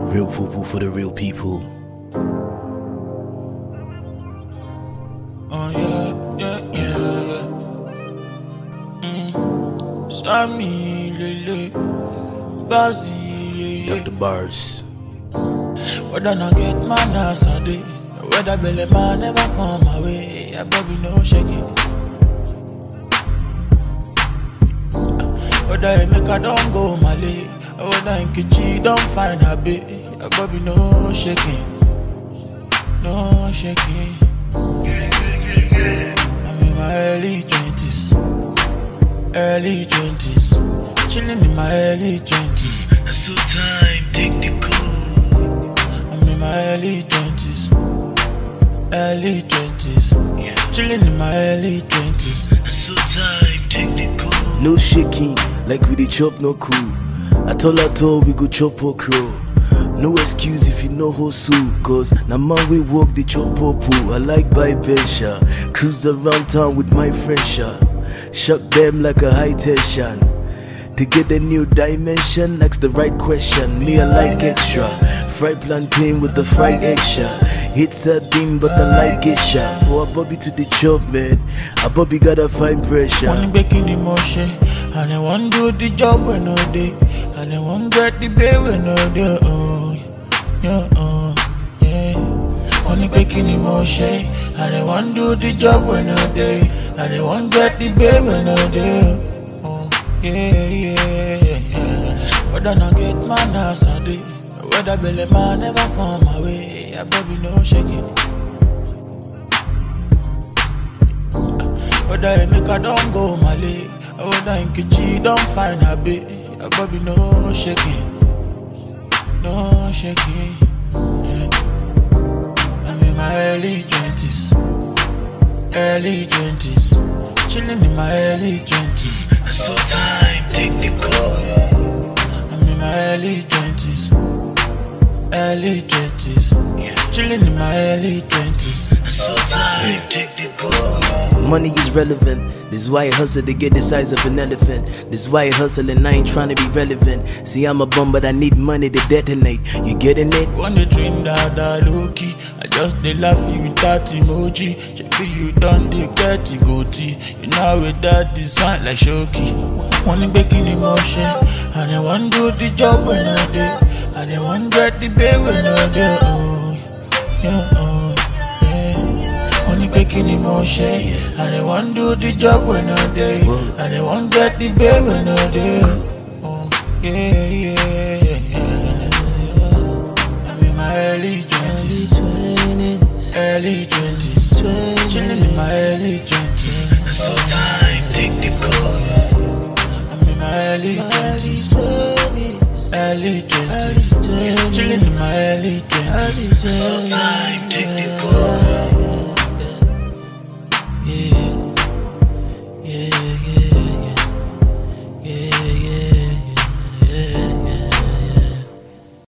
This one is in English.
Real people for the real people. Oh yeah. Sammy Lele Bazi. Dr. Bars. Whether I get man ass a day, whether belly man never come my way, I baby no shaking. Whether I make a don't go Malay, whether in Kichi don't find a bit, I baby no shaking. No shaking. I'm in my early 20s. Early 20s. Chilling in my early 20s. That's so time, take the call. I'm in my early 20s. Early 20s. Chilling in my early 20s. That's so time, take the call. No shaking, like we dey chop no cool. At all, we go chop or crow. No excuse if you know hustle, cause na man we walk the chop or pool. I like buy Bensha, cruise around town with my friend Sha. Shock them like a high tension. To get a new dimension, ask the right question. Me I like extra, fried plantain with the fried extra. It's a thing but I like it sha. For a Bobby to the chop man, a Bobby gotta find pressure. One baking emotion, and I want do the job when no day, and I want get the baby when no day. Yeah. Only baking emotion, and I want do the job when no day, and I want get the baby when no day. Yeah. Whether I get man ass a day, whether belly man never come my way, I baby no shaking. Whether I make a don't go Malay, whether in Kichi don't find a bit, I baby no shaking. No shaking. I'm in my early 20s. Early 20s. Chilling in my early 20s. That's so time, take the call. I'm in my early 20s. Early 20s. Chilling in my early 20s. That's so time, take the call. Money is relevant. This is why I hustle to get the size of an elephant. This is why I hustle and I ain't trying to be relevant. See, I'm a bum, but I need money to detonate. You getting it? When you dream that low-key, I just dey laugh you with that emoji. Maybe you done the get the goatee. You know with that design like Shoki. Wanna baking emotion, and I want do the job when I do, and I want get the baby when I do. Only baking emotion, and I want do the job when I do, and I want get the baby when I do. Yeah. I'm in my early 20s. Early 20s. Chilling in my early 20s. That's so time, take the call. I'm in my early 20s. Early 20s. Chilling in my early 20s. That's so time, take the call.